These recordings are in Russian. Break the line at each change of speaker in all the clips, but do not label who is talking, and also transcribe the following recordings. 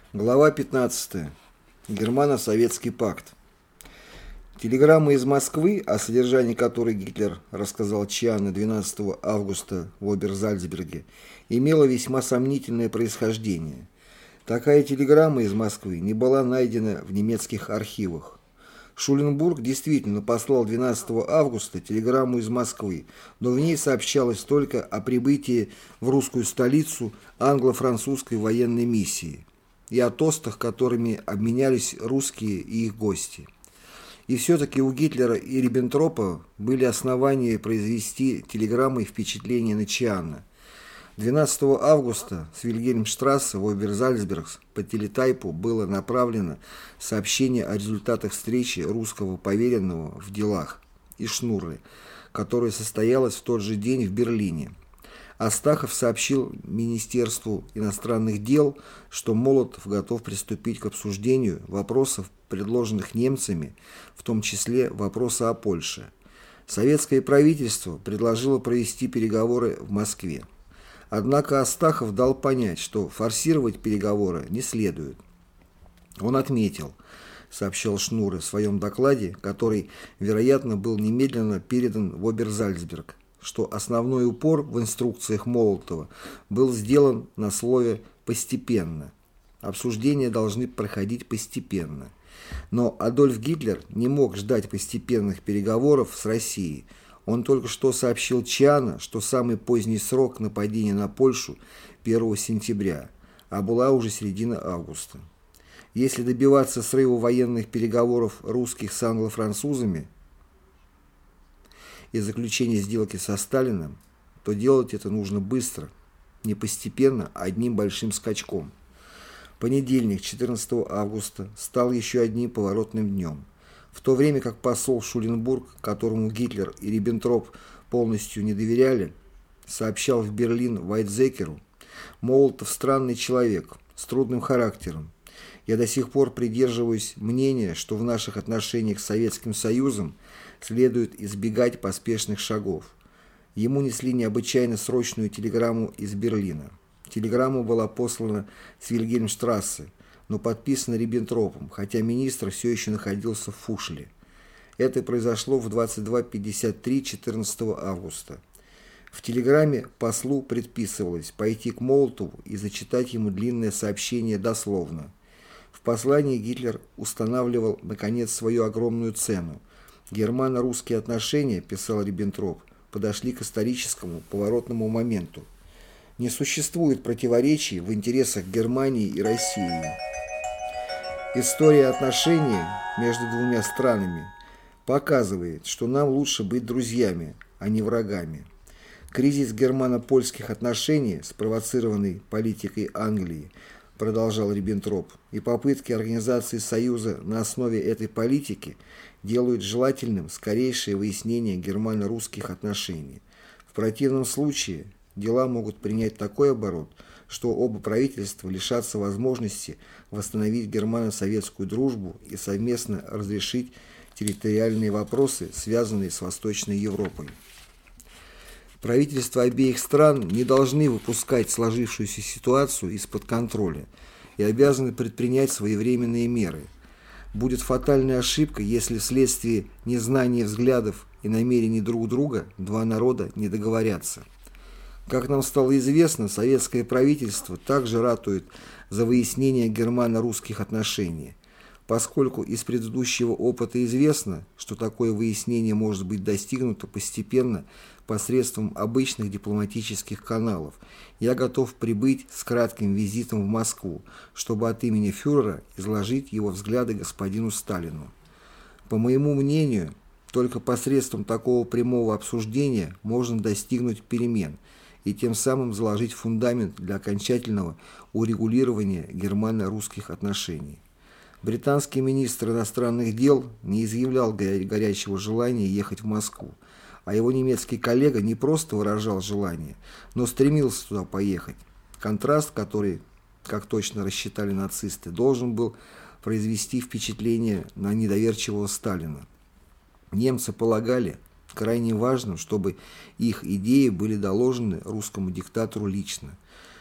Глава 15. Германо-Советский пакт. Телеграмма из Москвы, о содержании которой Гитлер рассказал Чиано 12 августа в Оберзальцберге, имела весьма сомнительное происхождение. Такая телеграмма из Москвы не была найдена в немецких архивах. Шуленбург действительно послал 12 августа телеграмму из Москвы, но в ней сообщалось только о прибытии в русскую столицу англо-французской военной миссии и о тостах, которыми обменялись русские и их гости. И все-таки у Гитлера и Риббентропа были основания произвести телеграммой впечатление на Чиано. 12 августа с Вильгельмштрассе в Оберзальцберг по телетайпу было направлено сообщение о результатах встречи русского поверенного в делах и Шнуры, которая состоялась в тот же день в Берлине. Астахов сообщил Министерству иностранных дел, что Молотов готов приступить к обсуждению вопросов, предложенных немцами, в том числе вопроса о Польше. Советское правительство предложило провести переговоры в Москве. Однако Астахов дал понять, что форсировать переговоры не следует. Он отметил, сообщал Шнуре в своем докладе, который, вероятно, был немедленно передан в Оберзальцберг, что основной упор в инструкциях Молотова был сделан на слове «постепенно». Обсуждения должны проходить постепенно. Но Адольф Гитлер не мог ждать постепенных переговоров с Россией. Он только что сообщил Чиано, что самый поздний срок нападения на Польшу 1 сентября, а была уже середина августа. Если добиваться срыва военных переговоров русских с англо-французами и заключения сделки со Сталиным, то делать это нужно быстро, не постепенно, а одним большим скачком. Понедельник, 14 августа, стал еще одним поворотным днем. В то время как посол Шуленбург, которому Гитлер и Риббентроп полностью не доверяли, сообщал в Берлин Вайтзекеру: «Молотов странный человек, с трудным характером. Я до сих пор придерживаюсь мнения, что в наших отношениях с Советским Союзом следует избегать поспешных шагов». Ему несли необычайно срочную телеграмму из Берлина. Телеграмма была послана с Вильгельмштрассе, но подписана Риббентропом, хотя министр все еще находился в Фушле. Это произошло в 22:53 14 августа. В телеграмме послу предписывалось пойти к Молотову и зачитать ему длинное сообщение дословно. В послании Гитлер устанавливал, наконец, свою огромную цену. Германо-русские отношения, писал Риббентроп, подошли к историческому поворотному моменту. Не существует противоречий в интересах Германии и России. История отношений между двумя странами показывает, что нам лучше быть друзьями, а не врагами. Кризис германо-польских отношений, спровоцированный политикой Англии, продолжал Риббентроп, и попытки организации Союза на основе этой политики делают желательным скорейшее выяснение германо-русских отношений. В противном случае дела могут принять такой оборот, что оба правительства лишатся возможности восстановить германо-советскую дружбу и совместно разрешить территориальные вопросы, связанные с Восточной Европой. Правительства обеих стран не должны выпускать сложившуюся ситуацию из-под контроля и обязаны предпринять своевременные меры. Будет фатальной ошибкой, если вследствие незнания взглядов и намерений друг друга два народа не договорятся. Как нам стало известно, советское правительство также ратует за выяснение германо-русских отношений. Поскольку из предыдущего опыта известно, что такое выяснение может быть достигнуто постепенно посредством обычных дипломатических каналов, я готов прибыть с кратким визитом в Москву, чтобы от имени фюрера изложить его взгляды господину Сталину. По моему мнению, только посредством такого прямого обсуждения можно достигнуть перемен и тем самым заложить фундамент для окончательного урегулирования германо-русских отношений. Британский министр иностранных дел не изъявлял горячего желания ехать в Москву, а его немецкий коллега не просто выражал желание, но стремился туда поехать. Контраст, который, как точно рассчитали нацисты, должен был произвести впечатление на недоверчивого Сталина. Немцы полагали крайне важным, чтобы их идеи были доложены русскому диктатору лично.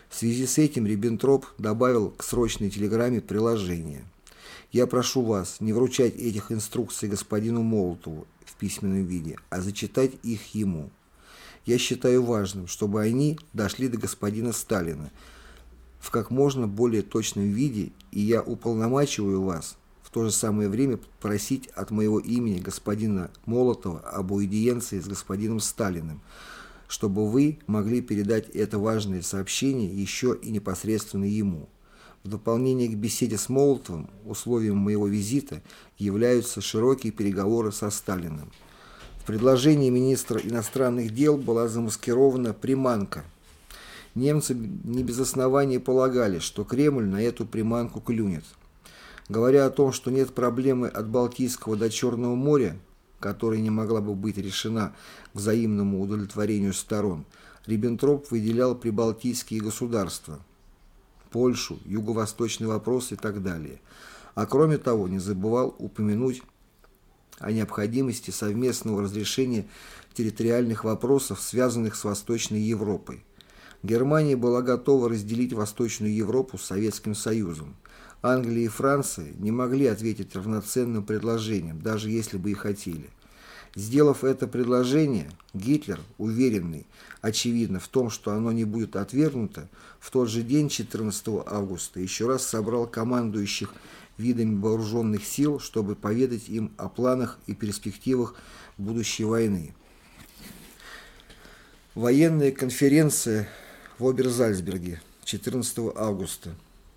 В связи с этим Риббентроп добавил к срочной телеграмме приложение. «Я прошу вас не вручать этих инструкций господину Молотову в письменном виде, а зачитать их ему. Я считаю важным, чтобы они дошли до господина Сталина в как можно более точном виде, и я уполномачиваю вас в то же самое время просить от моего имени господина Молотова об аудиенции с господином Сталиным, чтобы вы могли передать это важное сообщение еще и непосредственно ему. В дополнение к беседе с Молотовым условием моего визита являются широкие переговоры со Сталиным». В предложении министра иностранных дел была замаскирована приманка. Немцы не без основания полагали, что Кремль на эту приманку клюнет. Говоря о том, что нет проблемы от Балтийского до Черного моря, которая не могла бы быть решена к взаимному удовлетворению сторон, Риббентроп выделял прибалтийские государства, Польшу, юго-восточный вопрос и так далее. А кроме того, не забывал упомянуть о необходимости совместного разрешения территориальных вопросов, связанных с Восточной Европой. Германия была готова разделить Восточную Европу с Советским Союзом. Англия и Франция не могли ответить равноценным предложением, даже если бы и хотели. Сделав это предложение, Гитлер, уверенный, очевидно, в том, что оно не будет отвергнуто, в тот же день, 14 августа, еще раз собрал командующих видами вооруженных сил, чтобы поведать им о планах и перспективах будущей войны. Военная конференция в Оберзальцберге, 14 августа.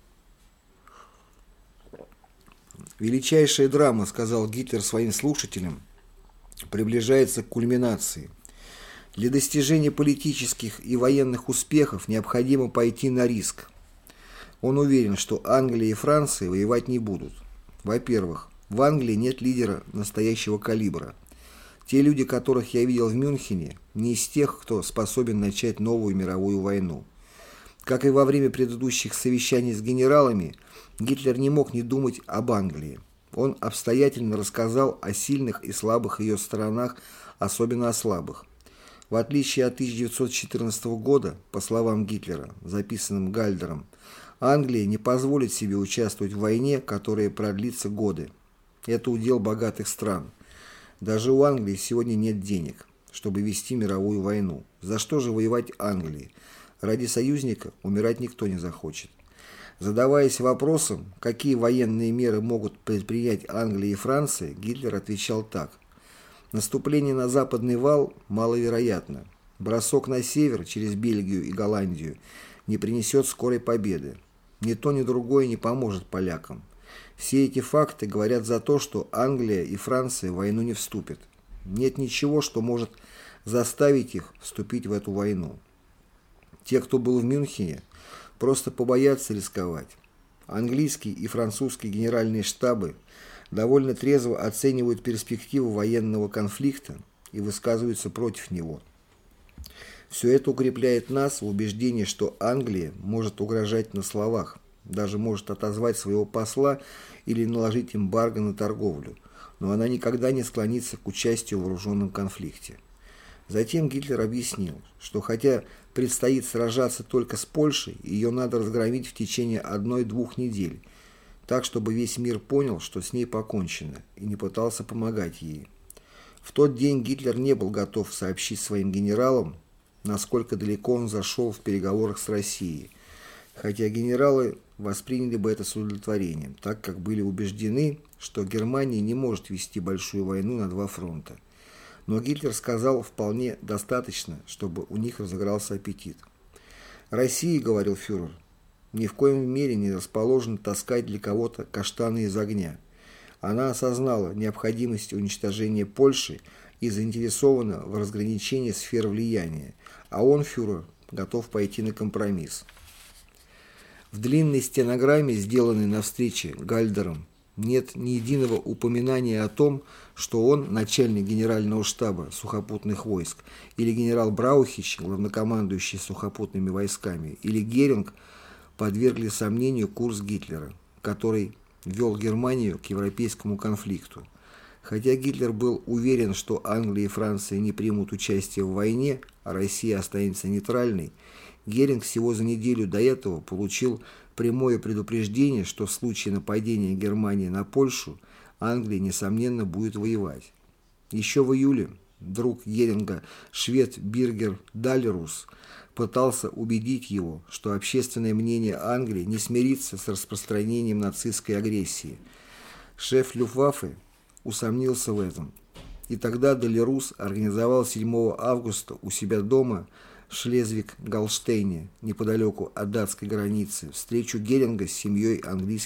«Величайшая драма, — сказал Гитлер своим слушателям, — приближается к кульминации. Для достижения политических и военных успехов необходимо пойти на риск. Он уверен, что Англия и Франция воевать не будут. Во-первых, в Англии нет лидера настоящего калибра. Те люди, которых я видел в Мюнхене, не из тех, кто способен начать новую мировую войну. Как и во время предыдущих совещаний с генералами, Гитлер не мог не думать об Англии. Он обстоятельно рассказал о сильных и слабых ее сторонах, особенно о слабых. В отличие от 1914 года, по словам Гитлера, записанным Гальдером, Англия не позволит себе участвовать в войне, которая продлится годы. Это удел богатых стран. Даже у Англии сегодня нет денег, чтобы вести мировую войну. За что же воевать Англии? Ради союзника умирать никто не захочет. Задаваясь вопросом, какие военные меры могут предпринять Англия и Франция, Гитлер отвечал так. Наступление на западный вал маловероятно. Бросок на север через Бельгию и Голландию не принесет скорой победы. Ни то, ни другое не поможет полякам. Все эти факты говорят за то, что Англия и Франция в войну не вступят. Нет ничего, что может заставить их вступить в эту войну. Те, кто был в Мюнхене, просто побоятся рисковать. Английский и французский генеральные штабы довольно трезво оценивают перспективу военного конфликта и высказываются против него. Все это укрепляет нас в убеждении, что Англия может угрожать на словах, даже может отозвать своего посла или наложить эмбарго на торговлю, но она никогда не склонится к участию в вооруженном конфликте. Затем Гитлер объяснил, что хотя предстоит сражаться только с Польшей, ее надо разгромить в течение 1-2 недель, так, чтобы весь мир понял, что с ней покончено, и не пытался помогать ей. В тот день Гитлер не был готов сообщить своим генералам, насколько далеко он зашел в переговорах с Россией, хотя генералы восприняли бы это с удовлетворением, так как были убеждены, что Германия не может вести большую войну на 2 фронта. Но Гитлер сказал вполне достаточно, чтобы у них разыгрался аппетит. «Россия, — говорил фюрер, — ни в коем мере не расположена таскать для кого-то каштаны из огня. Она осознала необходимость уничтожения Польши и заинтересована в разграничении сфер влияния, а он, фюрер, готов пойти на компромисс». В длинной стенограмме, сделанной на встрече Гальдером, нет ни единого упоминания о том, что он, начальник генерального штаба сухопутных войск, или генерал Браухич, главнокомандующий сухопутными войсками, или Геринг подвергли сомнению курс Гитлера, который вел Германию к европейскому конфликту. Хотя Гитлер был уверен, что Англия и Франция не примут участие в войне, а Россия останется нейтральной, Геринг всего за неделю до этого получил прямое предупреждение, что в случае нападения Германии на Польшу Англия, несомненно, будет воевать. Еще в июле друг Геринга, швед Биргер Далерус, пытался убедить его, что общественное мнение Англии не смирится с распространением нацистской агрессии. Шеф Люфтваффе усомнился в этом. И тогда Далерус организовал 7 августа у себя дома в Шлезвиг-Голштейне, неподалеку от датской границы, встречу Геринга с семью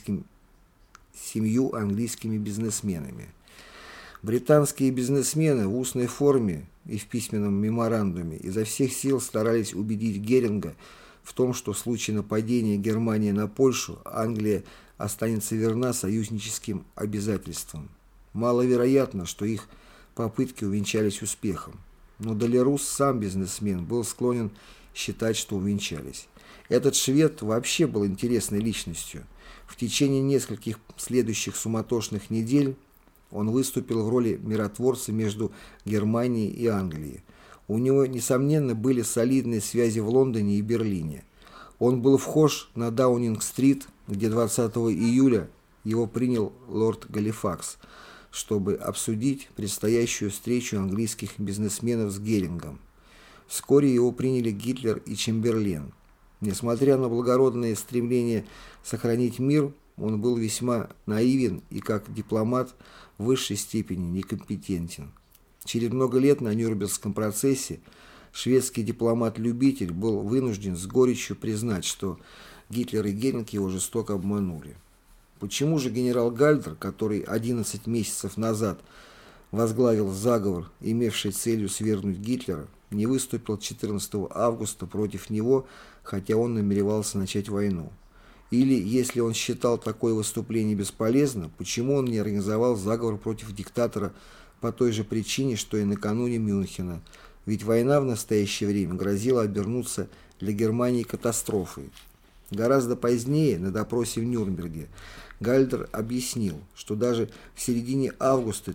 английскими бизнесменами. Британские бизнесмены в устной форме и в письменном меморандуме изо всех сил старались убедить Геринга в том, что в случае нападения Германии на Польшу Англия останется верна союзническим обязательствам. Маловероятно, что их попытки увенчались успехом, но Далерус, сам бизнесмен, был склонен считать, что увенчались. Этот швед вообще был интересной личностью. В течение нескольких следующих суматошных недель он выступил в роли миротворца между Германией и Англией. У него, несомненно, были солидные связи в Лондоне и Берлине. Он был вхож на Даунинг-стрит, где 20 июля его принял лорд Галифакс, чтобы обсудить предстоящую встречу английских бизнесменов с Герингом. Вскоре его приняли Гитлер и Чемберлен. Несмотря на благородное стремление сохранить мир, он был весьма наивен и как дипломат в высшей степени некомпетентен. Через много лет на Нюрнбергском процессе шведский дипломат-любитель был вынужден с горечью признать, что Гитлер и Геринг его жестоко обманули. Почему же генерал Гальдер, который 11 месяцев назад возглавил заговор, имевший целью свергнуть Гитлера, не выступил 14 августа против него, хотя он намеревался начать войну? Или, если он считал такое выступление бесполезным, почему он не организовал заговор против диктатора по той же причине, что и накануне Мюнхена? Ведь война в настоящее время грозила обернуться для Германии катастрофой. Гораздо позднее, на допросе в Нюрнберге, Гальдер объяснил, что даже в середине августа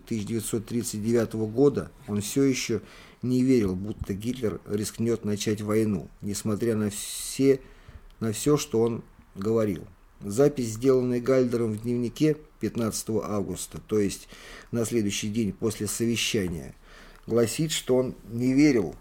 1939 года он все еще не верил, будто Гитлер рискнет начать войну, несмотря на все, что он говорил. Запись, сделанная Гальдером в дневнике 15 августа, то есть на следующий день после совещания, гласит, что он не верил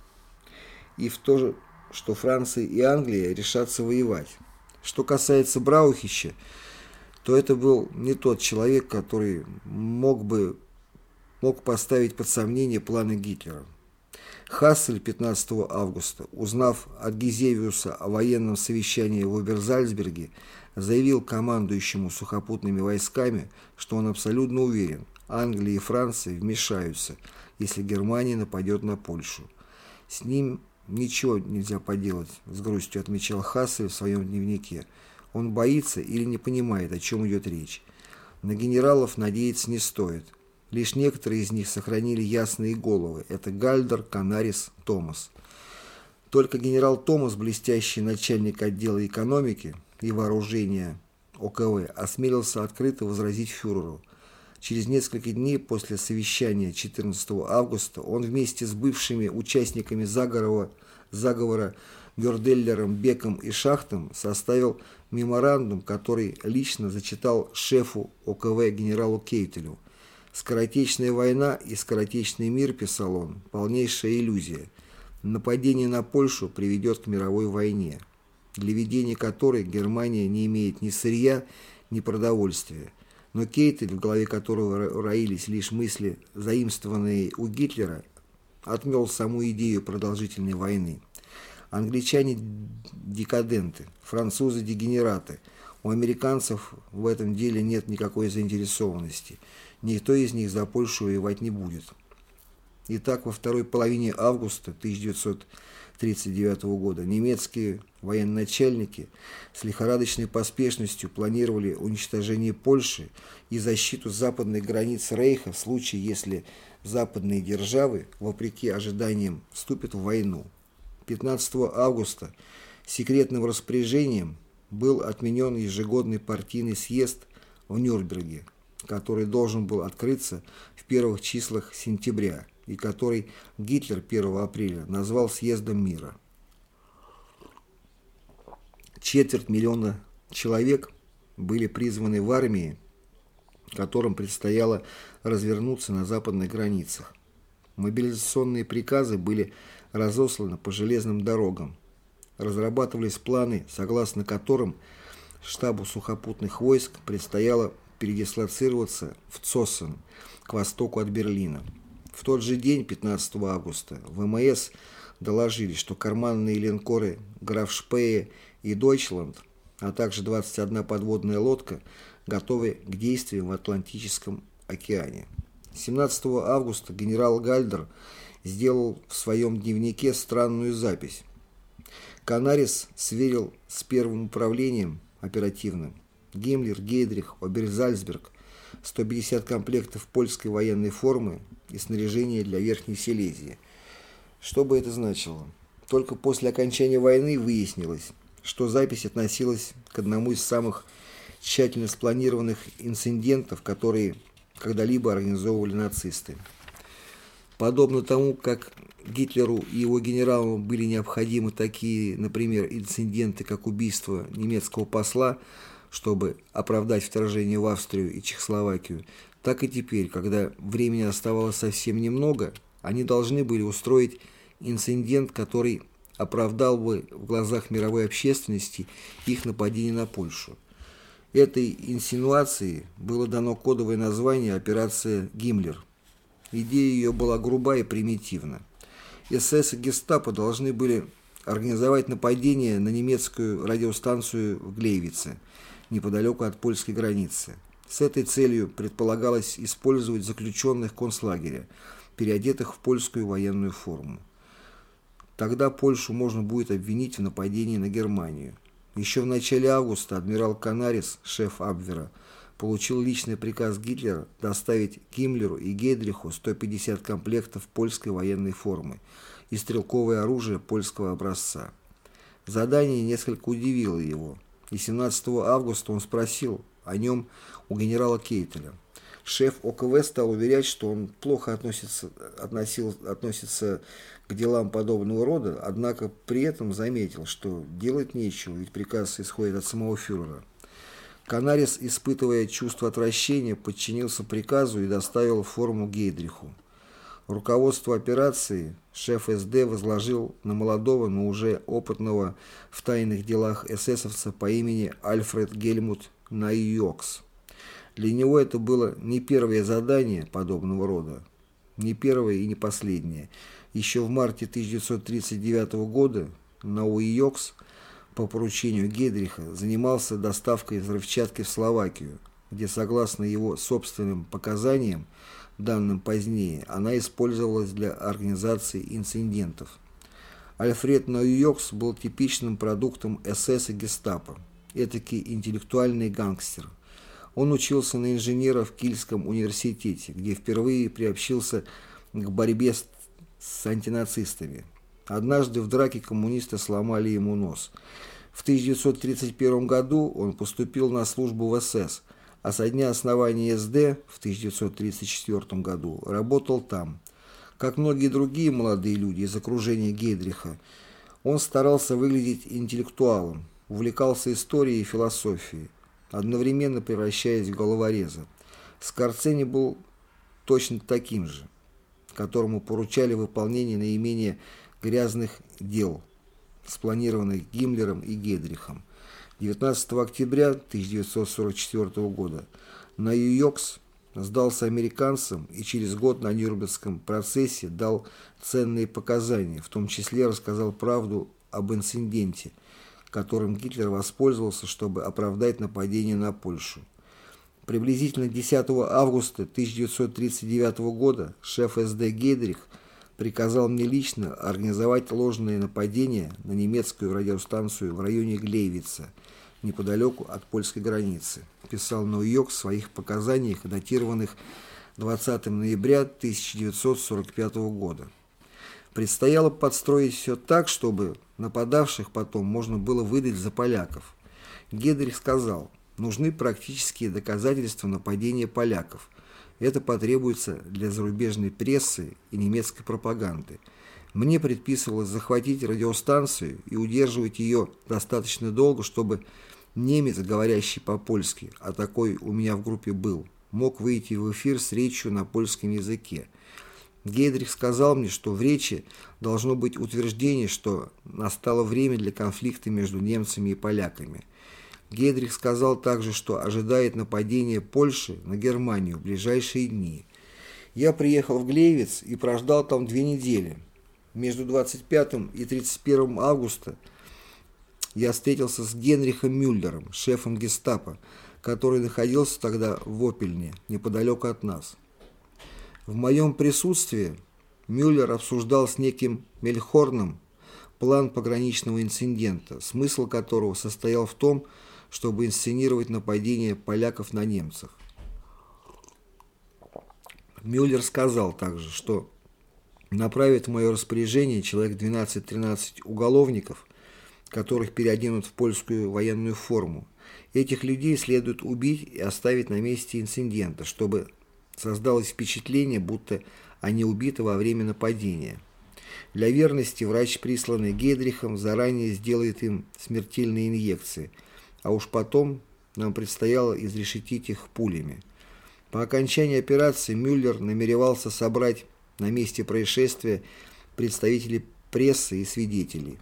и в то, что Франция и Англия решатся воевать. Что касается Браухича, то это был не тот человек, который мог поставить под сомнение планы Гитлера. Хассель 15 августа, узнав от Гизевиуса о военном совещании в Оберзальцберге, заявил командующему сухопутными войсками, что он абсолютно уверен, Англия и Франция вмешаются, если Германия нападет на Польшу. С ним ничего нельзя поделать, с грустью отмечал Хассель в своем дневнике. Он боится или не понимает, о чем идет речь. На генералов надеяться не стоит. Лишь некоторые из них сохранили ясные головы. Это Гальдер, Канарис, Томас. Только генерал Томас, блестящий начальник отдела экономики и вооружения ОКВ, осмелился открыто возразить фюреру. Через несколько дней после совещания 14 августа он вместе с бывшими участниками заговора Гёрделлером, Беком и Шахтом составил меморандум, который лично зачитал шефу ОКВ генералу Кейтелю. «Скоротечная война и скоротечный мир», — писал он, — «полнейшая иллюзия. Нападение на Польшу приведет к мировой войне, для ведения которой Германия не имеет ни сырья, ни продовольствия». Но Кейтель, в голове которого роились лишь мысли, заимствованные у Гитлера, отмел саму идею продолжительной войны. Англичане декаденты, французы дегенераты. У американцев в этом деле нет никакой заинтересованности. Никто из них за Польшу воевать не будет. Итак, во второй половине августа 1939 года немецкие военачальники с лихорадочной поспешностью планировали уничтожение Польши и защиту западных границ Рейха в случае, если западные державы, вопреки ожиданиям, вступят в войну. 15 августа секретным распоряжением был отменен ежегодный партийный съезд в Нюрнберге, который должен был открыться в первых числах сентября и который Гитлер 1 апреля назвал съездом мира. 250 000 человек были призваны в армии, которым предстояло развернуться на западных границах. Мобилизационные приказы были разосланы по железным дорогам. Разрабатывались планы, согласно которым штабу сухопутных войск предстояло передислоцироваться в Цоссен, к востоку от Берлина. В тот же день, 15 августа, ВМС доложили, что карманные линкоры «Граф Шпее» и «Дойчланд», а также 21 подводная лодка, готовы к действиям в Атлантическом океане. 17 августа генерал Гальдер сделал в своем дневнике странную запись. Канарис сверил с первым управлением оперативным. Гиммлер, Гейдрих, Оберзальцберг, 150 комплектов польской военной формы и снаряжения для Верхней Силезии. Что бы это значило? Только после окончания войны выяснилось, что запись относилась к одному из самых тщательно спланированных инцидентов, которые когда-либо организовывали нацисты. Подобно тому, как Гитлеру и его генералам были необходимы такие, например, инциденты, как убийство немецкого посла, чтобы оправдать вторжение в Австрию и Чехословакию, так и теперь, когда времени оставалось совсем немного, они должны были устроить инцидент, который оправдал бы в глазах мировой общественности их нападение на Польшу. Этой инсинуации было дано кодовое название «Операция Гиммлер». Идея ее была груба и примитивна. СС и гестапо должны были организовать нападение на немецкую радиостанцию в Глейвице, неподалеку от польской границы. С этой целью предполагалось использовать заключенных концлагеря, переодетых в польскую военную форму. Тогда Польшу можно будет обвинить в нападении на Германию. Еще в начале августа адмирал Канарис, шеф Абвера, получил личный приказ Гитлера доставить Гиммлеру и Гейдриху 150 комплектов польской военной формы и стрелковое оружие польского образца. Задание несколько удивило его, и 17 августа он спросил о нем у генерала Кейтеля. Шеф ОКВ стал уверять, что он плохо относится к делам подобного рода, однако при этом заметил, что делать нечего, ведь приказ исходит от самого фюрера. Канарис, испытывая чувство отвращения, подчинился приказу и доставил форму Гейдриху. Руководство операции шеф СД возложил на молодого, но уже опытного в тайных делах эсэсовца по имени Альфред Гельмут Найокс. Для него это было не первое задание подобного рода, не первое и не последнее. Еще в марте 1939 года Найокс по поручению Гейдриха занимался доставкой взрывчатки в Словакию, где, согласно его собственным показаниям, данным позднее, она использовалась для организации инцидентов. Альфред Найокс был типичным продуктом СС и гестапо, этакий интеллектуальный гангстер. Он учился на инженера в Кильском университете, где впервые приобщился к борьбе с антинацистами. Однажды в драке коммунисты сломали ему нос. В 1931 году он поступил на службу в СС, а со дня основания СД в 1934 году работал там. Как многие другие молодые люди из окружения Гейдриха, он старался выглядеть интеллектуалом, увлекался историей и философией, одновременно превращаясь в головореза. Скорцени был точно таким же, которому поручали выполнение наименее грязных дел, спланированных Гиммлером и Гейдрихом. 19 октября 1944 года Найокс сдался американцам и через год на Нюрнбергском процессе дал ценные показания, в том числе рассказал правду об инциденте, которым Гитлер воспользовался, чтобы оправдать нападение на Польшу. Приблизительно 10 августа 1939 года шеф СД Гейдрих приказал мне лично организовать ложное нападение на немецкую радиостанцию в районе Глейвица, неподалеку от польской границы, писал Найокс в своих показаниях, датированных 20 ноября 1945 года. Предстояло подстроить все так, чтобы нападавших потом можно было выдать за поляков. Гейдрих сказал: нужны практические доказательства нападения поляков. Это потребуется для зарубежной прессы и немецкой пропаганды. Мне предписывалось захватить радиостанцию и удерживать ее достаточно долго, чтобы немец, говорящий по-польски, а такой у меня в группе был, мог выйти в эфир с речью на польском языке. Гейдрих сказал мне, что в речи должно быть утверждение, что настало время для конфликта между немцами и поляками. Гейдрих сказал также, что ожидает нападения Польши на Германию в ближайшие дни. Я приехал в Глейвиц и прождал там 2 недели. Между 25 и 31 августа я встретился с Генрихом Мюллером, шефом гестапо, который находился тогда в Опельне, неподалеку от нас. В моем присутствии Мюллер обсуждал с неким Мельхорном план пограничного инцидента, смысл которого состоял в том, чтобы инсценировать нападение поляков на немцев. Мюллер сказал также, что направит в мое распоряжение человек 12-13 уголовников, которых переоденут в польскую военную форму. Этих людей следует убить и оставить на месте инцидента, чтобы создалось впечатление, будто они убиты во время нападения. Для верности врач, присланный Гейдрихом, заранее сделает им смертельные инъекции, а уж потом нам предстояло изрешетить их пулями. По окончании операции Мюллер намеревался собрать на месте происшествия представителей прессы и свидетелей.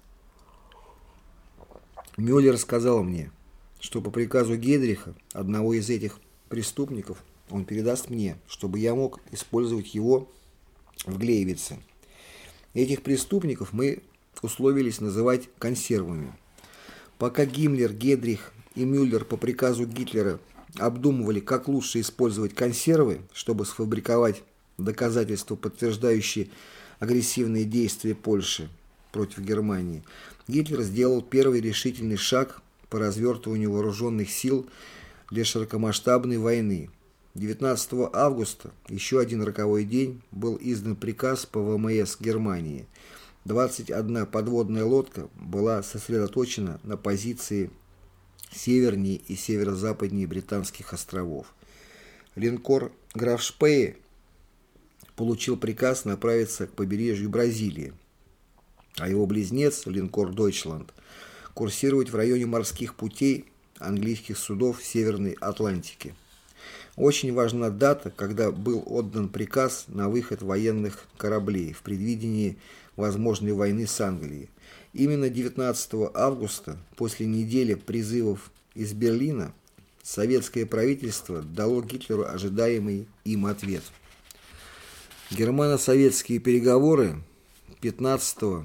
Мюллер сказал мне, что по приказу Гейдриха, одного из этих преступников, он передаст мне, чтобы я мог использовать его в Глейвице. Этих преступников мы условились называть консервами. Пока Гиммлер, Гейдрих и Мюллер по приказу Гитлера обдумывали, как лучше использовать консервы, чтобы сфабриковать доказательства, подтверждающие агрессивные действия Польши против Германии, Гитлер сделал первый решительный шаг по развертыванию вооруженных сил для широкомасштабной войны. 19 августа, еще один роковой день, был издан приказ по ВМС Германии. 21 подводная лодка была сосредоточена на позиции севернее и северо-западнее Британских островов. Линкор «Граф Шпее» получил приказ направиться к побережью Бразилии, а его близнец, линкор «Дойчланд», курсировать в районе морских путей английских судов в Северной Атлантике. Очень важна дата, когда был отдан приказ на выход военных кораблей в предвидении возможной войны с Англией. Именно 19 августа, после недели призывов из Берлина, советское правительство дало Гитлеру ожидаемый им ответ. Германо-советские переговоры 15-21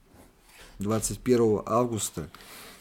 августа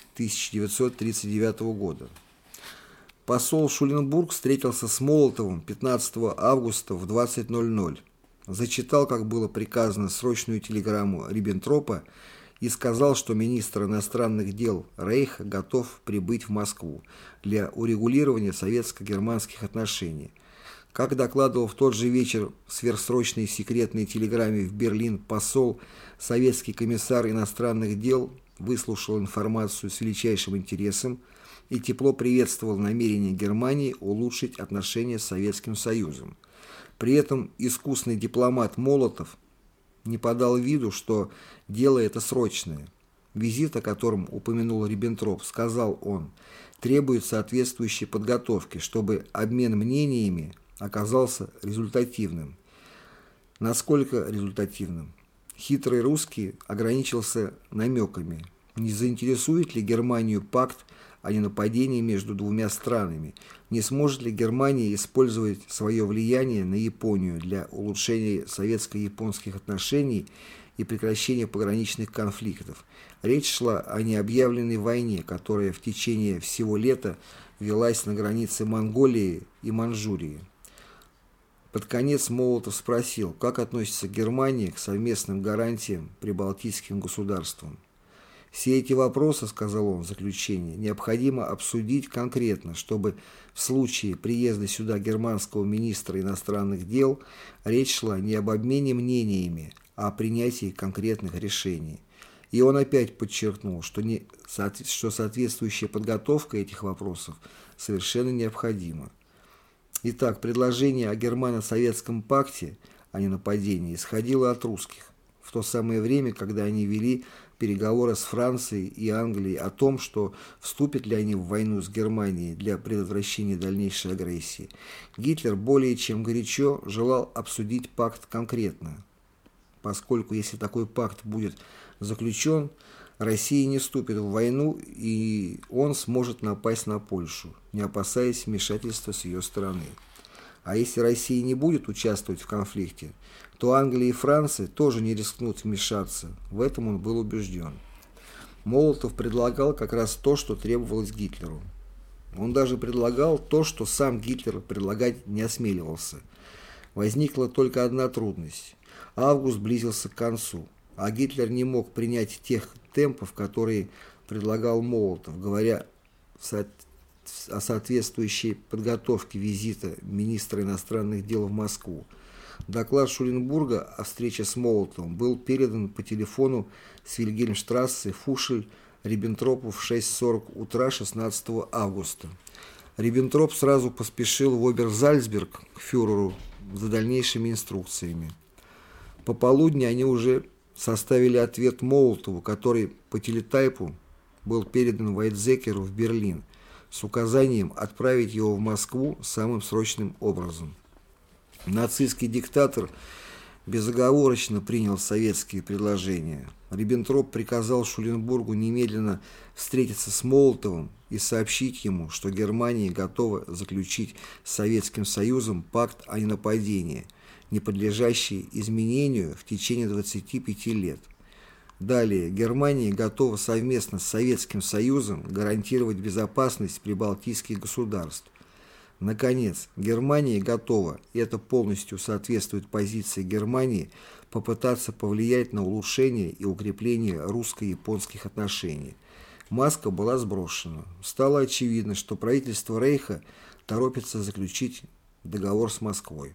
1939 года. Посол Шуленбург встретился с Молотовым 15 августа в 20:00, зачитал, как было приказано, срочную телеграмму Риббентропа и сказал, что министр иностранных дел Рейха готов прибыть в Москву для урегулирования советско-германских отношений. Как докладывал в тот же вечер в сверхсрочной секретной телеграмме в Берлин посол, советский комиссар иностранных дел выслушал информацию с величайшим интересом и тепло приветствовал намерение Германии улучшить отношения с Советским Союзом. При этом искусный дипломат Молотов не подал виду, что дело это срочное. Визит, о котором упомянул Риббентроп, сказал он, требует соответствующей подготовки, чтобы обмен мнениями оказался результативным. Насколько результативным? Хитрый русский ограничился намеками. Не заинтересует ли Германию пакт о ненападении между двумя странами? Не сможет ли Германия использовать свое влияние на Японию для улучшения советско-японских отношений и прекращения пограничных конфликтов? Речь шла о необъявленной войне, которая в течение всего лета велась на границе Монголии и Манчжурии. Под конец Молотов спросил, как относится Германия к совместным гарантиям прибалтийским государствам. «Все эти вопросы, — сказал он в заключении, — необходимо обсудить конкретно, чтобы в случае приезда сюда германского министра иностранных дел речь шла не об обмене мнениями, а о принятии конкретных решений». И он опять подчеркнул, что соответствующая подготовка этих вопросов совершенно необходима. Итак, предложение о германо-советском пакте о ненападении исходило от русских. в то самое время, когда они вели переговоры с Францией и Англией о том, что вступят ли они в войну с Германией для предотвращения дальнейшей агрессии, Гитлер более чем горячо желал обсудить пакт конкретно, поскольку если такой пакт будет заключен, Россия не вступит в войну, и он сможет напасть на Польшу, не опасаясь вмешательства с ее стороны. А если Россия не будет участвовать в конфликте, то Англия и Франция тоже не рискнут вмешаться. В этом он был убежден. Молотов предлагал как раз то, что требовалось Гитлеру. Он даже предлагал то, что сам Гитлер предлагать не осмеливался. Возникла только одна трудность. Август близился к концу, а Гитлер не мог принять тех темпов, которые предлагал Молотов, говоря о соответствующей подготовке визита министра иностранных дел в Москву. Доклад Шуленбурга о встрече с Молотовым был передан по телефону с Вильгельмштрассе Фушель Риббентропу в 6:40 утра 16 августа. Риббентроп сразу поспешил в Оберзальцберг к фюреру за дальнейшими инструкциями. Пополудни они уже составили ответ Молотову, который по телетайпу был передан Вайтзекеру в Берлин с указанием отправить его в Москву самым срочным образом. Нацистский диктатор безоговорочно принял советские предложения. Риббентроп приказал Шуленбургу немедленно встретиться с Молотовым и сообщить ему, что Германия готова заключить с Советским Союзом пакт о ненападении, не подлежащий изменению в течение 25 лет. Далее, Германия готова совместно с Советским Союзом гарантировать безопасность прибалтийских государств. Наконец, Германия готова, и это полностью соответствует позиции Германии, попытаться повлиять на улучшение и укрепление русско-японских отношений. Маска была сброшена. Стало очевидно, что правительство Рейха торопится заключить договор с Москвой.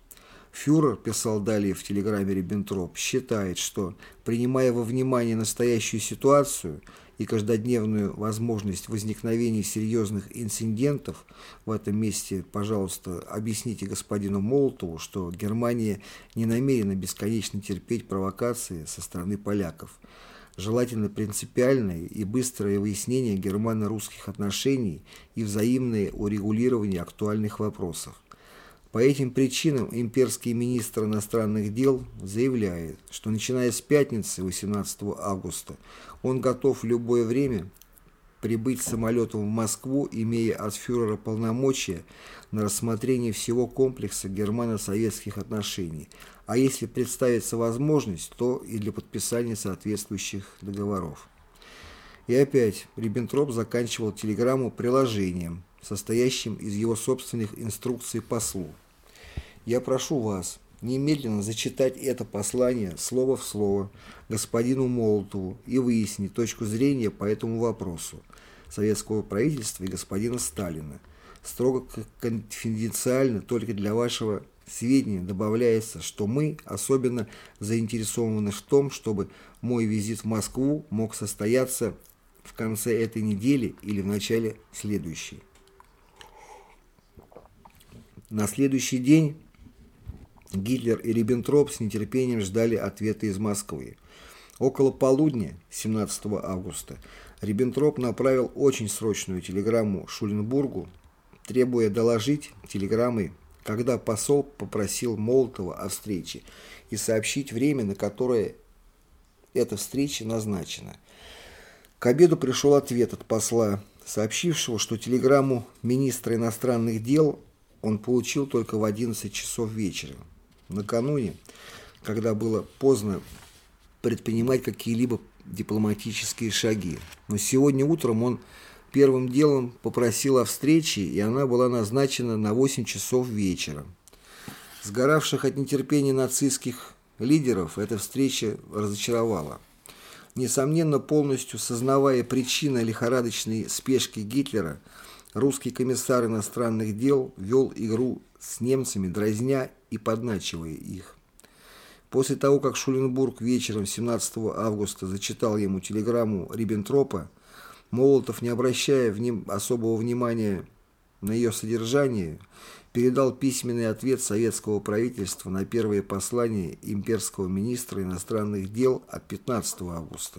Фюрер, писал далее в телеграмме Риббентроп, считает, что, принимая во внимание настоящую ситуацию и каждодневную возможность возникновения серьезных инцидентов, в этом месте, пожалуйста, объясните господину Молотову, что Германия не намерена бесконечно терпеть провокации со стороны поляков. Желательно принципиальное и быстрое выяснение германо-русских отношений и взаимное урегулирование актуальных вопросов. По этим причинам имперский министр иностранных дел заявляет, что начиная с пятницы 18 августа он готов в любое время прибыть самолетом в Москву, имея от фюрера полномочия на рассмотрение всего комплекса германо-советских отношений, а если представится возможность, то и для подписания соответствующих договоров. И опять Риббентроп заканчивал телеграмму приложением, состоящим из его собственных инструкций послу. «Я прошу вас немедленно зачитать это послание слово в слово господину Молотову и выяснить точку зрения по этому вопросу советского правительства и господина Сталина. Строго конфиденциально, только для вашего сведения добавляется, что мы особенно заинтересованы в том, чтобы мой визит в Москву мог состояться в конце этой недели или в начале следующей». На следующий день Гитлер и Риббентроп с нетерпением ждали ответа из Москвы. Около полудня 17 августа Риббентроп направил очень срочную телеграмму Шуленбургу, требуя доложить телеграммой, когда посол попросил Молотова о встрече, и сообщить время, на которое эта встреча назначена. К обеду пришел ответ от посла, сообщившего, что телеграмму министра иностранных дел он получил только в 11 часов вечера. Накануне, когда было поздно предпринимать какие-либо дипломатические шаги. Но сегодня утром он первым делом попросил о встрече, и она была назначена на 8 часов вечера. Сгоравших от нетерпения нацистских лидеров эта встреча разочаровала. Несомненно, полностью сознавая причины лихорадочной спешки Гитлера, русский комиссар иностранных дел вел игру с немцами, дразня и подначивая их. После того, как Шуленбург вечером 17 августа зачитал ему телеграмму Риббентропа, Молотов, не обращая особого внимания на ее содержание передал письменный ответ советского правительства на первое послание имперского министра иностранных дел от 15 августа.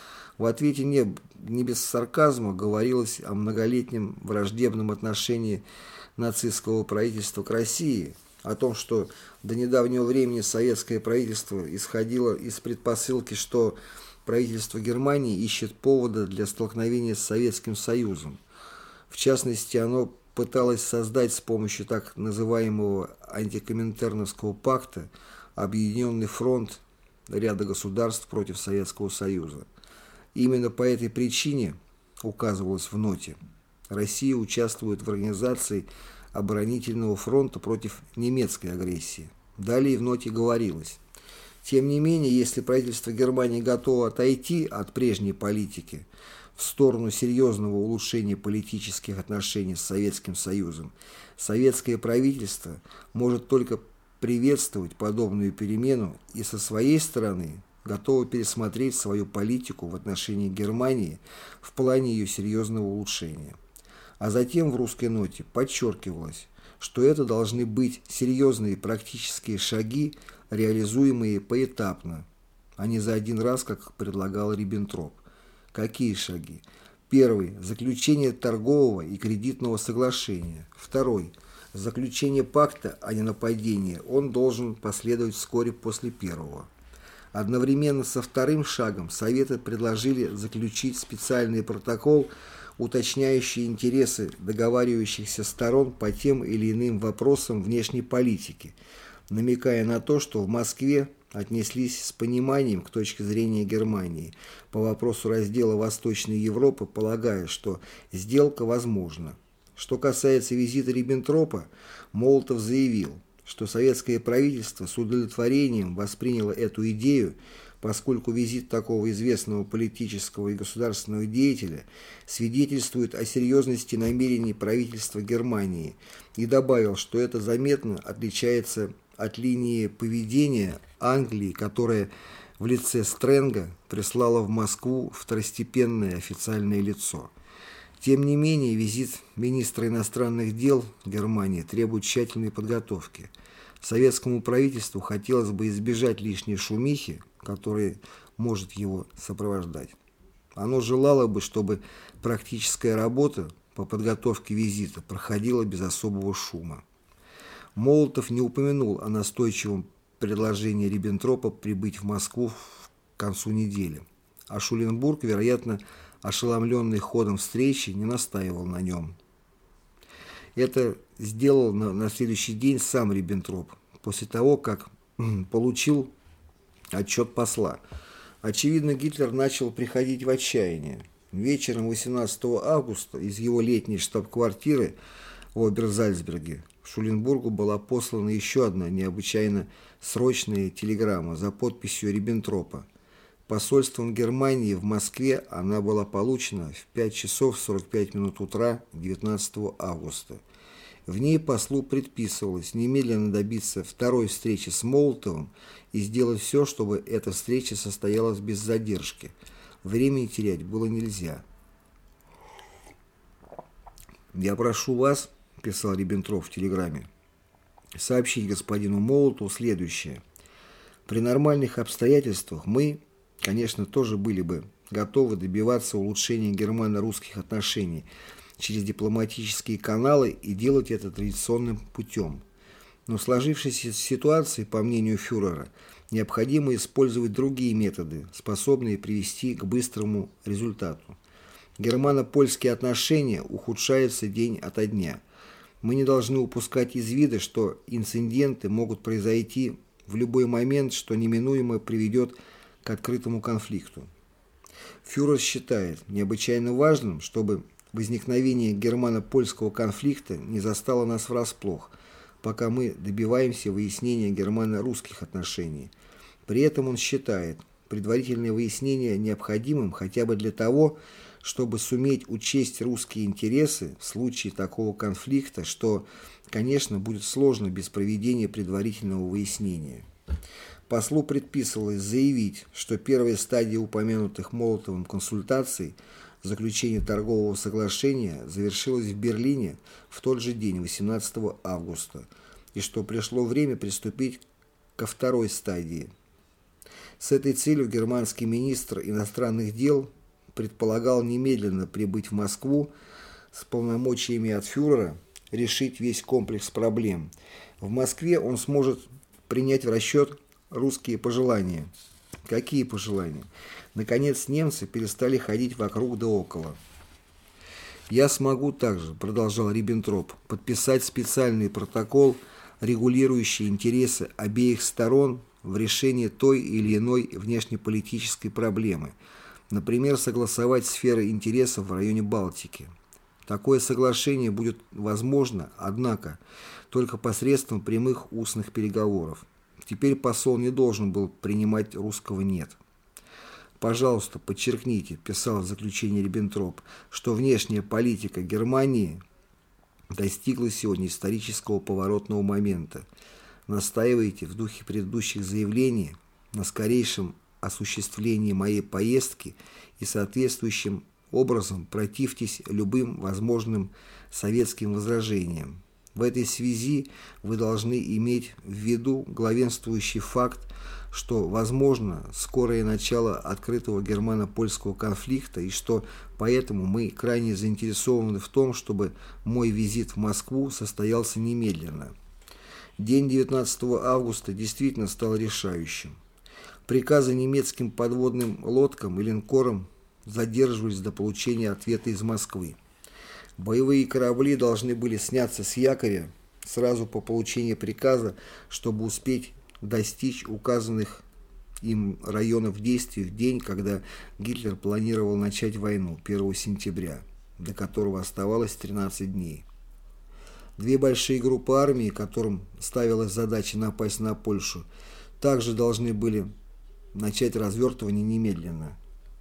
В ответе не без сарказма говорилось о многолетнем враждебном отношении нацистского правительства к России, о том, что до недавнего времени советское правительство исходило из предпосылки, что правительство Германии ищет повода для столкновения с Советским Союзом. В частности, оно пыталось создать с помощью так называемого антикоминтерновского пакта объединенный фронт ряда государств против Советского Союза. Именно по этой причине, указывалось в ноте, Россия участвует в организации оборонительного фронта против немецкой агрессии. Далее в ноте говорилось: тем не менее, если правительство Германии готово отойти от прежней политики в сторону серьезного улучшения политических отношений с Советским Союзом, советское правительство может только приветствовать подобную перемену и со своей стороны готово пересмотреть свою политику в отношении Германии в плане ее серьезного улучшения. А затем в русской ноте подчеркивалось, что это должны быть серьезные практические шаги, реализуемые поэтапно, а не за один раз, как предлагал Риббентроп. Какие шаги? Первый – заключение торгового и кредитного соглашения. Второй – заключение пакта о ненападении. Он должен последовать вскоре после первого. Одновременно со вторым шагом Советы предложили заключить специальный протокол, уточняющий интересы договаривающихся сторон по тем или иным вопросам внешней политики, намекая на то, что в Москве отнеслись с пониманием к точке зрения Германии по вопросу раздела Восточной Европы, полагая, что сделка возможна. Что касается визита Риббентропа, Молотов заявил, что советское правительство с удовлетворением восприняло эту идею, поскольку визит такого известного политического и государственного деятеля свидетельствует о серьезности намерений правительства Германии, и добавил, что это заметно отличается от линии поведения Англии, которая в лице Стрэнга прислала в Москву второстепенное официальное лицо. Тем не менее, визит министра иностранных дел Германии требует тщательной подготовки. Советскому правительству хотелось бы избежать лишней шумихи, которая может его сопровождать. Оно желало бы, чтобы практическая работа по подготовке визита проходила без особого шума. Молотов не упомянул о настойчивом предложении Риббентропа прибыть в Москву к концу недели, а Шуленбург, вероятно, ошеломленный ходом встречи, не настаивал на нем. Это сделал на следующий день сам Риббентроп, после того, как получил отчет посла. Очевидно, Гитлер начал приходить в отчаяние. Вечером 18 августа из его летней штаб-квартиры в Оберзальцберге Шуленбургу была послана еще одна необычайно срочная телеграмма за подписью Риббентропа. Посольством Германии в Москве она была получена в 5 часов 45 минут утра 19 августа. В ней послу предписывалось немедленно добиться второй встречи с Молотовым и сделать все, чтобы эта встреча состоялась без задержки. Времени терять было нельзя. «Я прошу вас», — писал Риббентроп в телеграмме, — «сообщить господину Молотову следующее. При нормальных обстоятельствах мы, конечно, тоже были бы готовы добиваться улучшения германо-русских отношений через дипломатические каналы и делать это традиционным путем. Но в сложившейся ситуации, по мнению фюрера, необходимо использовать другие методы, способные привести к быстрому результату. Германо-польские отношения ухудшаются день ото дня. Мы не должны упускать из вида, что инциденты могут произойти в любой момент, что неминуемо приведет к открытому конфликту. Фюрер считает необычайно важным, чтобы возникновение германо-польского конфликта не застало нас врасплох, пока мы добиваемся выяснения германо-русских отношений. При этом он считает предварительное выяснение необходимым хотя бы для того, чтобы суметь учесть русские интересы в случае такого конфликта, что, конечно, будет сложно без проведения предварительного выяснения. Послу предписывалось заявить, что первая стадия упомянутых Молотовым консультаций Заключение торгового соглашения завершилось в Берлине в тот же день, 18 августа, и что пришло время приступить ко второй стадии. С этой целью германский министр иностранных дел предполагал немедленно прибыть в Москву с полномочиями от фюрера решить весь комплекс проблем. В Москве он сможет принять в расчет русские пожелания. Какие пожелания? Наконец, немцы перестали ходить вокруг да около. «Я смогу также, — продолжал Риббентроп, — подписать специальный протокол, регулирующий интересы обеих сторон в решении той или иной внешнеполитической проблемы, например, согласовать сферы интересов в районе Балтики. Такое соглашение будет возможно, однако, только посредством прямых устных переговоров. Теперь посол не должен был принимать русского «нет». «Пожалуйста, подчеркните, — писал в заключении Риббентроп, — что внешняя политика Германии достигла сегодня исторического поворотного момента. Настаивайте в духе предыдущих заявлений на скорейшем осуществлении моей поездки и соответствующим образом противьтесь любым возможным советским возражениям. В этой связи вы должны иметь в виду главенствующий факт, что возможно скорое начало открытого германо-польского конфликта и что поэтому мы крайне заинтересованы в том, чтобы мой визит в Москву состоялся немедленно». День 19 августа действительно стал решающим. Приказы немецким подводным лодкам и линкорам задерживались до получения ответа из Москвы. Боевые корабли должны были сняться с якоря сразу по получении приказа, чтобы успеть достичь указанных им районов действий в день, когда Гитлер планировал начать войну 1 сентября, до которого оставалось 13 дней. Две большие группы армий, которым ставилась задача напасть на Польшу, также должны были начать развертывание немедленно.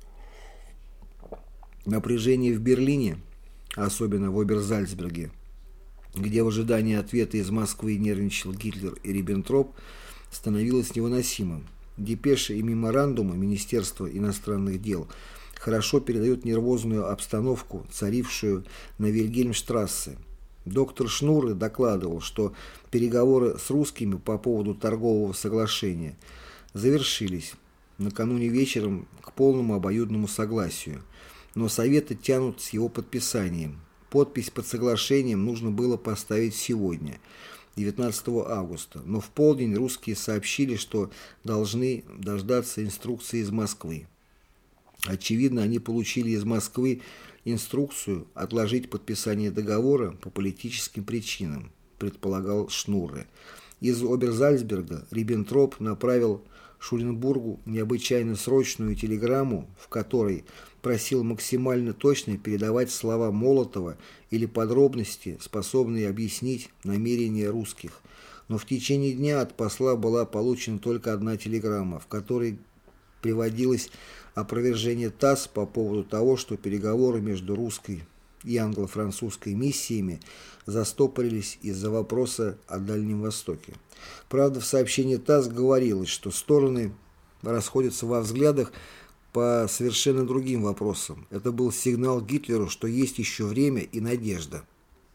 Напряжение в Берлине, особенно в Оберзальцберге, где в ожидании ответа из Москвы нервничал Гитлер и Риббентроп, становилось невыносимым. Депеши и меморандумы Министерства иностранных дел хорошо передают нервозную обстановку, царившую на Вильгельмштрассе. Доктор Шнуры докладывал, что переговоры с русскими по поводу торгового соглашения завершились накануне вечером к полному обоюдному согласию, но советы тянут с его подписанием. Подпись под соглашением нужно было поставить сегодня, 19 августа, но в полдень русские сообщили, что должны дождаться инструкции из Москвы. Очевидно, они получили из Москвы инструкцию отложить подписание договора по политическим причинам, предполагал Шнурре. Из Оберзальцберга Риббентроп направил Шуленбургу необычайно срочную телеграмму, в которой просил максимально точно передавать слова Молотова или подробности, способные объяснить намерения русских. Но в течение дня от посла была получена только одна телеграмма, в которой приводилось опровержение ТАСС по поводу того, что переговоры между русской и англо-французской миссиями застопорились из-за вопроса о Дальнем Востоке. Правда, в сообщении ТАСС говорилось, что стороны расходятся во взглядах по совершенно другим вопросам. Это был сигнал Гитлеру, что есть еще время и надежда.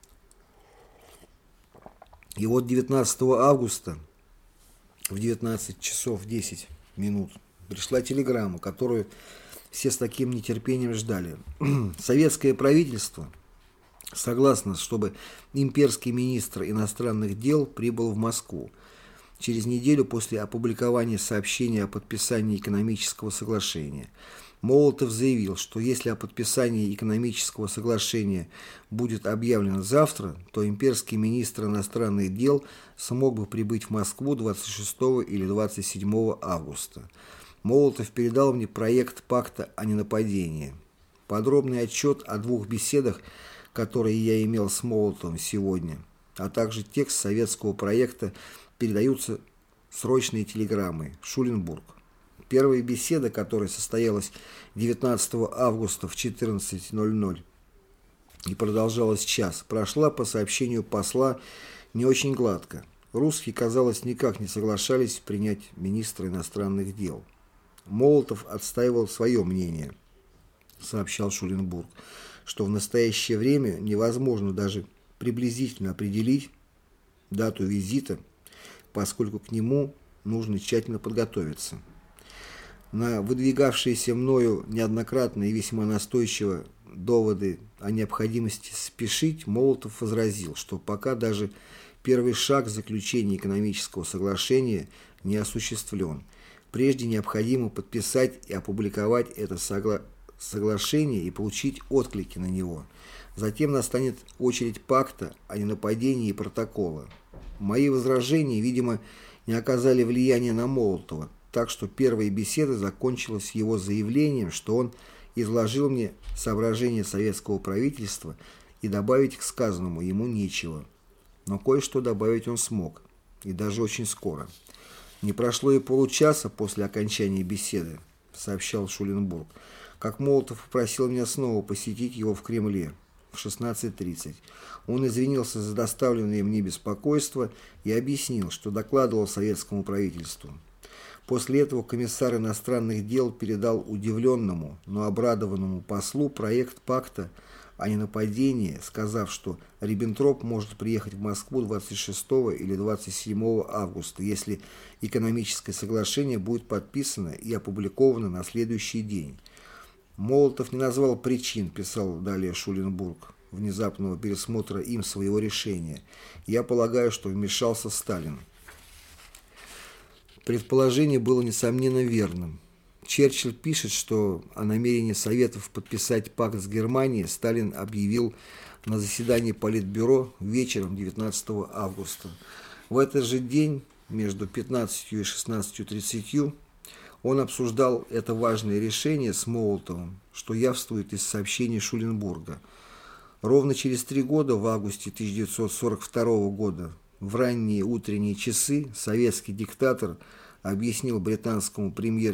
И вот 19 августа в 19 часов 10 минут пришла телеграмма, которую все с таким нетерпением ждали. Советское правительство согласно, чтобы имперский министр иностранных дел прибыл в Москву через неделю после опубликования сообщения о подписании экономического соглашения. Молотов заявил, что если о подписании экономического соглашения будет объявлено завтра, то имперский министр иностранных дел смог бы прибыть в Москву 26 или 27 августа. Молотов передал мне проект пакта о ненападении. Подробный отчет о двух беседах, которые я имел с Молотовым сегодня, а также текст советского проекта передаются срочной телеграммой. Шуленбург. Первая беседа, которая состоялась 19 августа в 14:00 и продолжалась час, прошла по сообщению посла не очень гладко. Русские, казалось, никак не соглашались принять министра иностранных дел. Молотов отстаивал свое мнение. сообщал Шуленбург, что в настоящее время невозможно даже приблизительно определить дату визита, поскольку к нему нужно тщательно подготовиться. На выдвигавшиеся мною неоднократно и весьма настойчиво доводы о необходимости спешить, Молотов возразил, что пока даже первый шаг заключения экономического соглашения не осуществлен, прежде необходимо подписать и опубликовать это соглашение и получить отклики на него. Затем настанет очередь пакта о ненападении и протокола. Мои возражения, видимо, не оказали влияния на Молотова, так что первая беседа закончилась его заявлением, что он изложил мне соображения советского правительства и добавить к сказанному ему нечего. Но кое-что добавить он смог, и даже очень скоро. «Не прошло и получаса после окончания беседы», — сообщал Шуленбург, как Молотов попросил меня снова посетить его в Кремле в 16:30. Он извинился за доставленное мне беспокойство и объяснил, что докладывал советскому правительству. После этого комиссар иностранных дел передал удивленному, но обрадованному послу проект пакта о ненападении, сказав, что Риббентроп может приехать в Москву 26 или 27 августа, если экономическое соглашение будет подписано и опубликовано на следующий день. Молотов не назвал причин, писал далее Шуленбург, внезапного пересмотра им своего решения. Я полагаю, что вмешался Сталин. Предположение было, несомненно, верным. Черчилль пишет, что о намерении Советов подписать пакт с Германией Сталин объявил на заседании Политбюро вечером 19 августа. В этот же день, между 15 и 16:30, он обсуждал это важное решение с Молотовым, что явствует из сообщений Шуленбурга. Ровно через 3 года, в августе 1942 года, в ранние утренние часы, советский диктатор объяснил британскому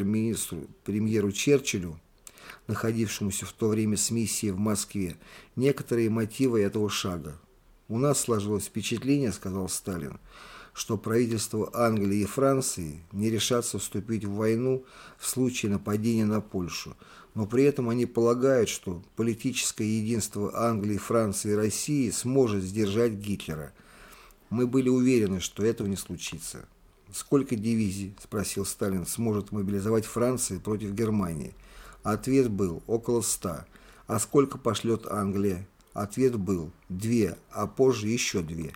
премьеру Черчиллю, находившемуся в то время с миссией в Москве, некоторые мотивы этого шага. «У нас сложилось впечатление, — сказал Сталин, — что правительства Англии и Франции не решатся вступить в войну в случае нападения на Польшу, но при этом они полагают, что политическое единство Англии, Франции и России сможет сдержать Гитлера. Мы были уверены, что этого не случится». «Сколько дивизий, — спросил Сталин, — сможет мобилизовать Франция против Германии?» Ответ был: около 100. «А сколько пошлет Англия?» Ответ был: 2, а позже еще 2.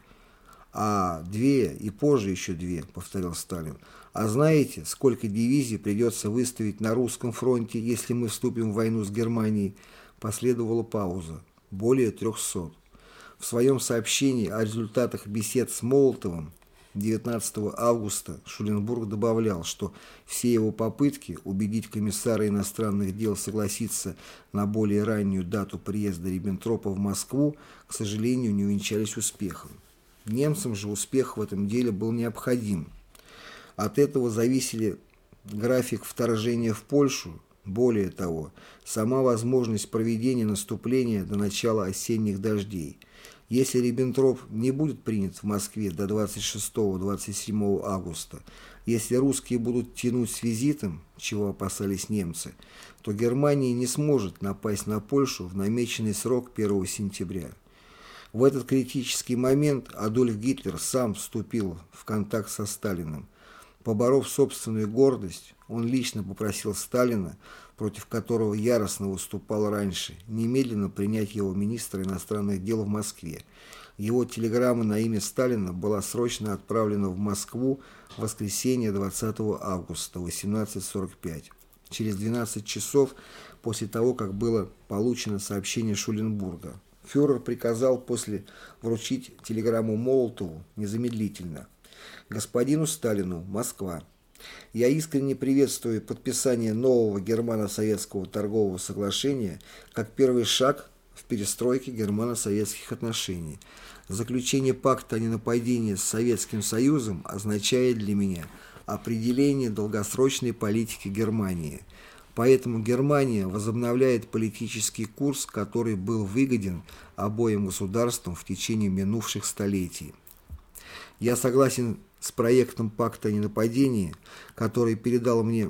«А 2 и позже еще 2, — повторил Сталин. «А знаете, сколько дивизий придется выставить на русском фронте, если мы вступим в войну с Германией?» Последовала пауза. «Более 300. В своем сообщении о результатах бесед с Молотовым 19 августа Шуленбург добавлял, что все его попытки убедить комиссара иностранных дел согласиться на более раннюю дату приезда Риббентропа в Москву, к сожалению, не увенчались успехом. Немцам же успех в этом деле был необходим. От этого зависели график вторжения в Польшу. Более того, сама возможность проведения наступления до начала осенних дождей. Если Риббентроп не будет принят в Москве до 26-27 августа, если русские будут тянуть с визитом, чего опасались немцы, то Германия не сможет напасть на Польшу в намеченный срок 1 сентября. В этот критический момент Адольф Гитлер сам вступил в контакт со Сталиным. Поборов собственную гордость, он лично попросил Сталина, против которого яростно выступал раньше, немедленно принять его министра иностранных дел в Москве. Его телеграмма на имя Сталина была срочно отправлена в Москву в воскресенье 20 августа 18:45. Через 12 часов после того, как было получено сообщение Шуленбурга, фюрер приказал после вручить телеграмму Молотову незамедлительно. Господину Сталину, Москва. Я искренне приветствую подписание нового германо-советского торгового соглашения как первый шаг в перестройке германо-советских отношений. Заключение пакта о ненападении с Советским Союзом означает для меня определение долгосрочной политики Германии. Поэтому Германия возобновляет политический курс, который был выгоден обоим государствам в течение минувших столетий. Я согласен с проектом пакта о ненападении, который передал мне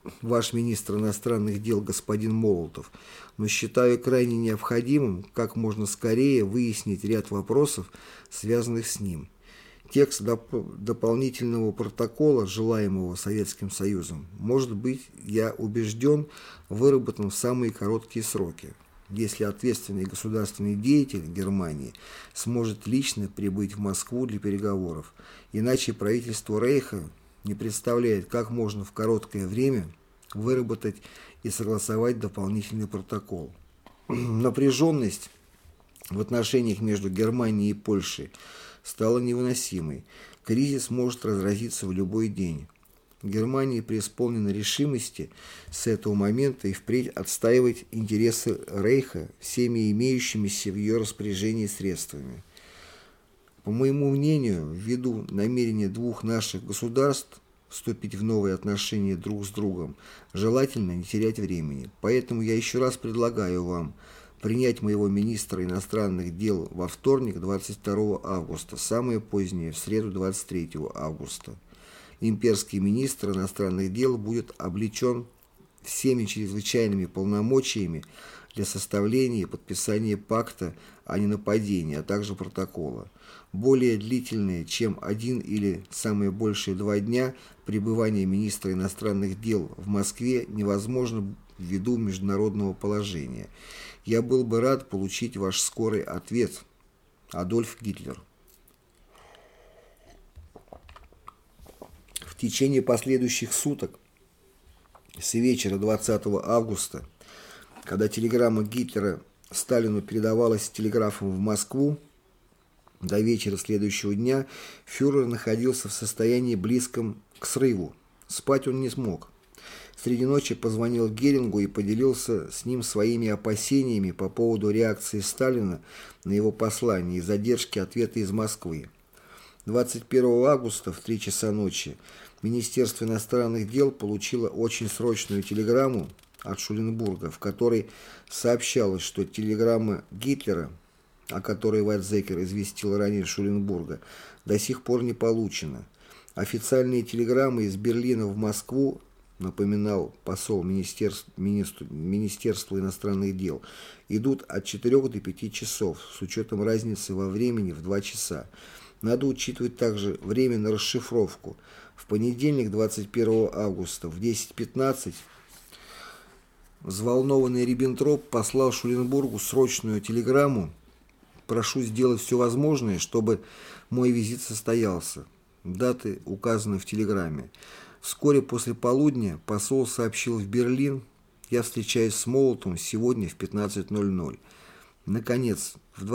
ваш министр иностранных дел господин Молотов, но считаю крайне необходимым как можно скорее выяснить ряд вопросов, связанных с ним. Текст дополнительного протокола, желаемого Советским Союзом, может быть, я убежден, выработан в самые короткие сроки, если ответственный государственный деятель Германии сможет лично прибыть в Москву для переговоров. Иначе правительство Рейха не представляет, как можно в короткое время выработать и согласовать дополнительный протокол. Напряженность в отношениях между Германией и Польшей стала невыносимой. Кризис может разразиться в любой день. Германия преисполнена решимости с этого момента и впредь отстаивать интересы Рейха всеми имеющимися в ее распоряжении средствами. По моему мнению, ввиду намерения двух наших государств вступить в новые отношения друг с другом, желательно не терять времени. Поэтому я еще раз предлагаю вам принять моего министра иностранных дел во вторник, 22 августа, самое позднее, в среду, 23 августа. Имперский министр иностранных дел будет облечен всеми чрезвычайными полномочиями для составления и подписания пакта о ненападении, а также протокола. Более длительное, чем 1 или самое большее 2 дня, пребывание министра иностранных дел в Москве невозможно ввиду международного положения. Я был бы рад получить ваш скорый ответ. Адольф Гитлер. В течение последующих суток, с вечера 20 августа, когда телеграмма Гитлера Сталину передавалась телеграфом в Москву, до вечера следующего дня фюрер находился в состоянии близком к срыву. Спать он не смог. Среди ночи позвонил Герингу и поделился с ним своими опасениями по поводу реакции Сталина на его послание и задержки ответа из Москвы. 21 августа в 3 часа ночи Министерство иностранных дел получило очень срочную телеграмму от Шуленбурга, в которой сообщалось, что телеграмма Гитлера, о которой Вайтзекер известил ранее Шуленбурга, до сих пор не получена. Официальные телеграммы из Берлина в Москву, напоминал посол Министерства иностранных дел, идут от 4 до 5 часов, с учетом разницы во времени в 2 часа. Надо учитывать также время на расшифровку. В понедельник, 21 августа, в 10:15 взволнованный Риббентроп послал Шуленбургу срочную телеграмму: «Прошу сделать все возможное, чтобы мой визит состоялся». Даты указаны в телеграмме. Вскоре после полудня посол сообщил в Берлин: «Я встречаюсь с Молотовым сегодня в 15:00. Наконец, в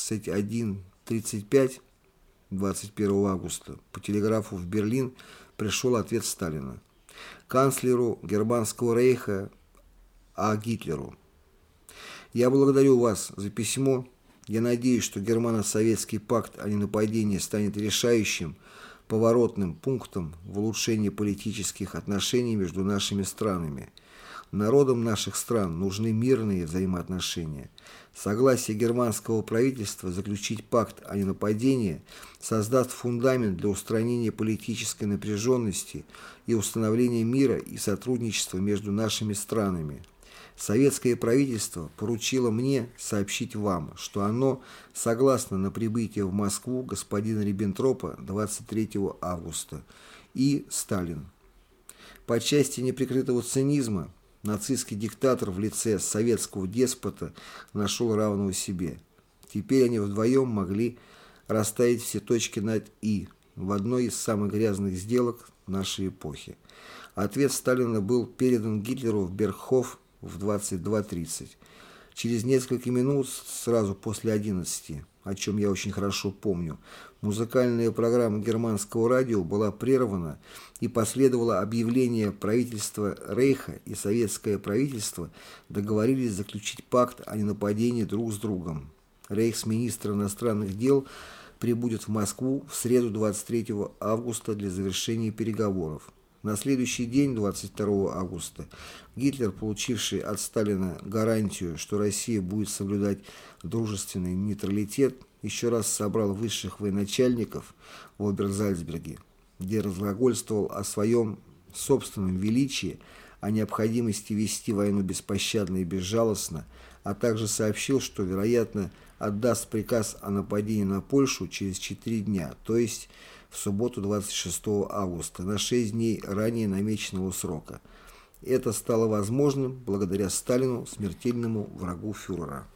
21:35 21 августа по телеграфу в Берлин пришел ответ Сталина: канцлеру Германского рейха А. Гитлеру. «Я благодарю вас за письмо. Я надеюсь, что германо-советский пакт о ненападении станет решающим, поворотным пунктом в улучшении политических отношений между нашими странами. Народам наших стран нужны мирные взаимоотношения. Согласие германского правительства заключить пакт о ненападении создаст фундамент для устранения политической напряженности и установления мира и сотрудничества между нашими странами. Советское правительство поручило мне сообщить вам, что оно согласно на прибытие в Москву господина Риббентропа 23 августа и Сталин». По части неприкрытого цинизма нацистский диктатор в лице советского деспота нашел равного себе. Теперь они вдвоем могли расставить все точки над «и» в одной из самых грязных сделок нашей эпохи. Ответ Сталина был передан Гитлеру в Бергхоф в 22:30. Через несколько минут, сразу после 11, о чем я очень хорошо помню, музыкальная программа германского радио была прервана и последовало объявление правительства Рейха, и советское правительство договорились заключить пакт о ненападении друг с другом. Рейхсминистр иностранных дел прибудет в Москву в среду 23 августа для завершения переговоров. На следующий день, 22 августа, Гитлер, получивший от Сталина гарантию, что Россия будет соблюдать дружественный нейтралитет, еще раз собрал высших военачальников в Оберзальцберге, где разглагольствовал о своем собственном величии, о необходимости вести войну беспощадно и безжалостно, а также сообщил, что, вероятно, отдаст приказ о нападении на Польшу через 4 дня, то есть в субботу 26 августа, на 6 дней ранее намеченного срока. Это стало возможным благодаря Сталину, смертельному врагу фюрера.